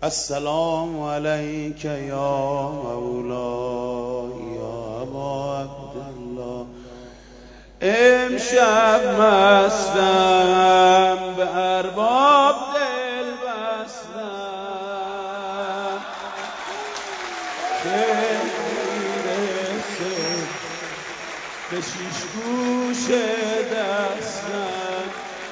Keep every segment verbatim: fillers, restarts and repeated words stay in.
السلام علیک یا مولا یا ابا عبدالله. امشب مستم به ارباب دل بستم که میرسه به شیش گوش دستم.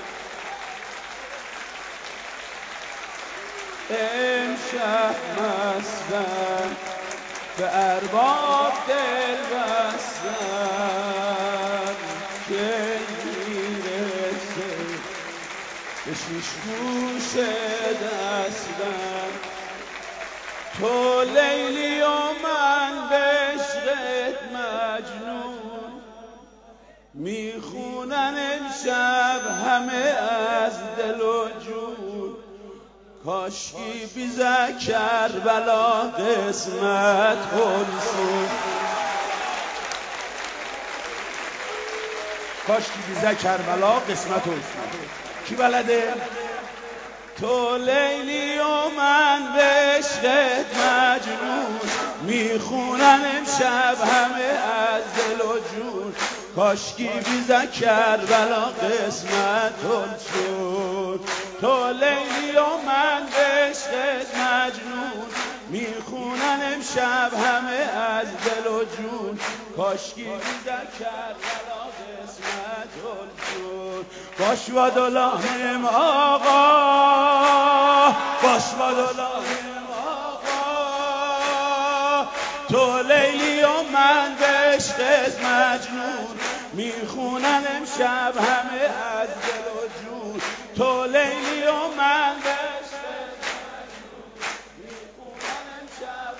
امشب مستم به ارباب دل بستم که میرسه به شیش گوش دستم. تو لیلی و من به عشقت مجنون، میخونن امشب همه از دل و جون. کاشکی بیزه کربلا قسمت خلصون، کاشکی بیزه کربلا قسمت خلصون. کی بلده؟ تو لیلی و من به عشقت مجنون، میخونن امشب همه از دل و جون. کاشکی بیزه کربلا قسمت خلصون. تو لیلی و من به عشقت مجنون، میخونن امشب همه از دل و جون. کاشکی بیزه کربلا قسمت خلصون. باش و دلانم آقا، باش و دلانم آقا. تو لیلی و من به عشقت مجنون، میخونن امشب همه از دل و جون. تو لیلی و من به عشقت مجنون، میخونن امشب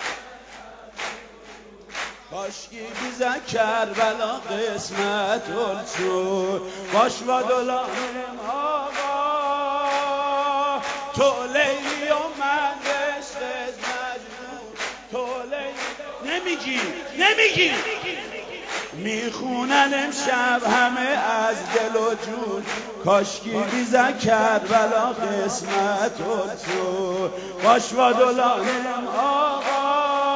کاشکی بیزه کربلا قسمت خلصون. باش و دلانم آقا، تو لیلی و من به عشقت مجنون. تو لیلی نمیگی نمیگی میخونن امشب همه از دل و جون. کاشکی بیزه کربلا قسمت خلصون. باش و دلانم آقا،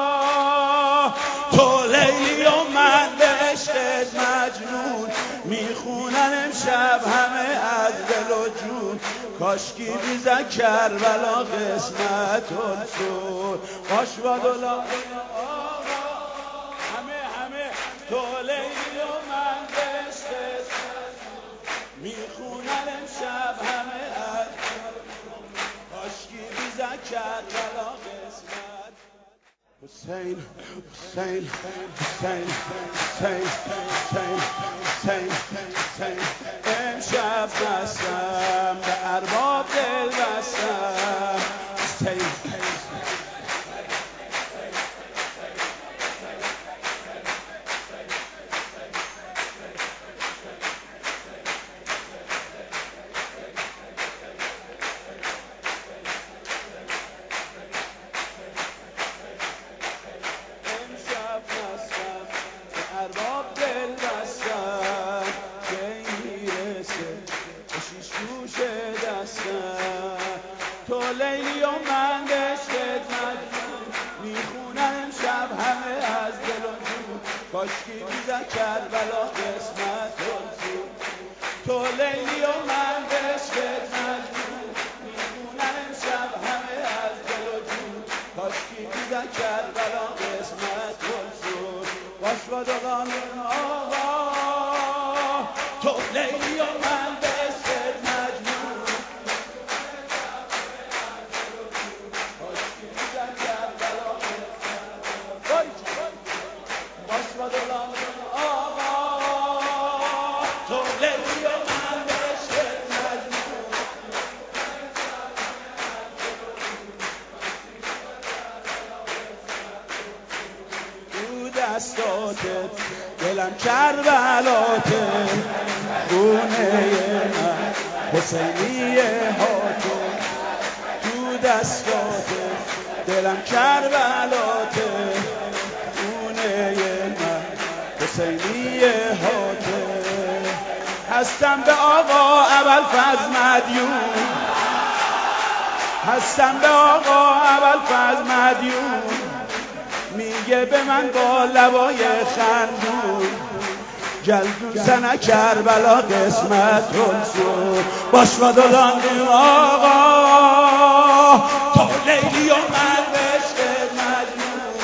تو لیلی و من به عشقت مجنون، میخونن امشب همه از دل و جون. کاشکی بیزه کربلا قسمت خلصون. باش و دلانم آقا، همه همه تو لیلی و من به عشقت میخونن امشب همه از کاشکی بیزه کربلا قسمت. حسین حسین حسین حسین حسین حسین حسین. امشب بستم به ارباب دل بستم. حسین ارباب دل بستم که میرسه به شیش گوش دستم. تو لیلی و من به عشقت مجنون، میخونن امشب همه از دل و جون. کاشکی بیزه کربلا قسمت خلصون. تو لیلی و من به عشقت مجنون، میخونن امشب همه از دل و جون. کاشکی بیزه کربلا قسمت خلصون. باش و دلانم آقا، تو لیلی و من به عشقت مجنون. کاشکی بیزه کربلا قسمت. باش و دلانم آقا، تو لیلی و من به عشقت مجنون. تو دستاتت دلم کربلاته، خونه من حسینیه هاتو. تو دستاتت دلم کربلاته، خونه من حسینیه هاتو. هستم به آقا ابوالفضل مدیون، هستم به آقا ابوالفضل میگه به من با لبای خندون جلدون سنه کربلا قسمت شد باش و دلانیم آقا تا لیلی و من بشت مجنون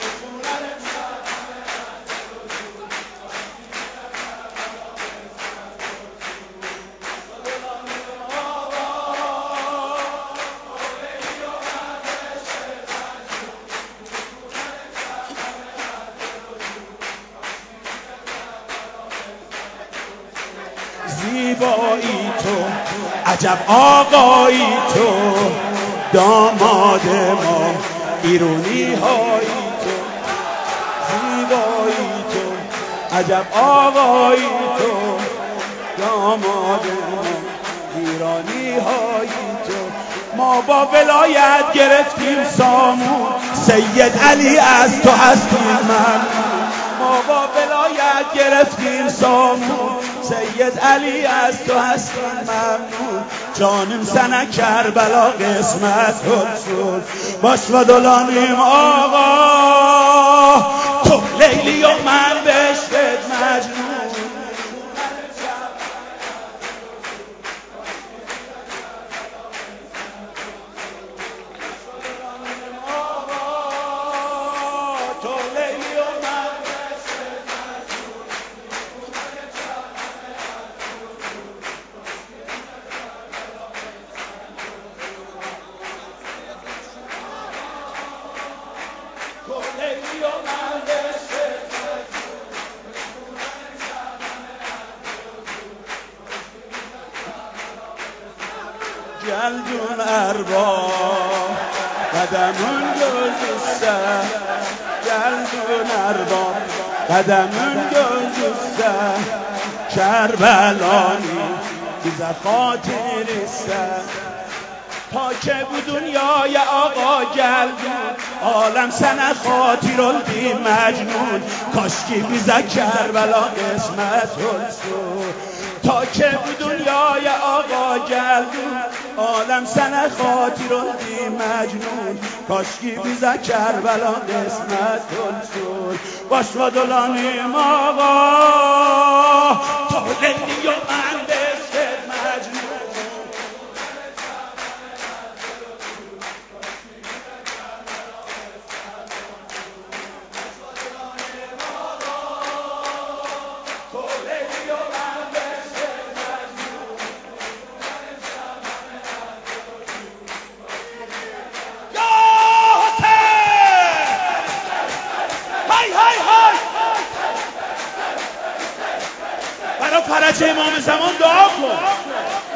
زیبایی تو عجب آقایی تو داماد ما ایرونی هایی تو زیبایی تو عجب آقایی تو داماد ما ایرانی هایی تو ما با ولایت گرفتیم سامون سید علی از تو هستیم من ما با ولایت گرفتیم سامون سید علی از تو هستیم ممنون جانم سنه کربلا قسمت شد باش و دلانیم آقا تو لیلی و من بشت مجنون جلدون اربا قدمون گذشته جلدون اربا قدمون گذشته کربلانی بیزه خاطرسته تا که بود دنیای آقا گلدون عالم سنه خاطر الدی مجنون کاشکی بیزه کربلا قسمت شد تا که بود دنیای آقا گلدون عالم سنه خاطر الدی مجنون کاشکی بیزه کربلا قسمت شد باش و دلانیم آقا تا لیلی و من بشت مجنون برای فرج امام زمان دعا کن.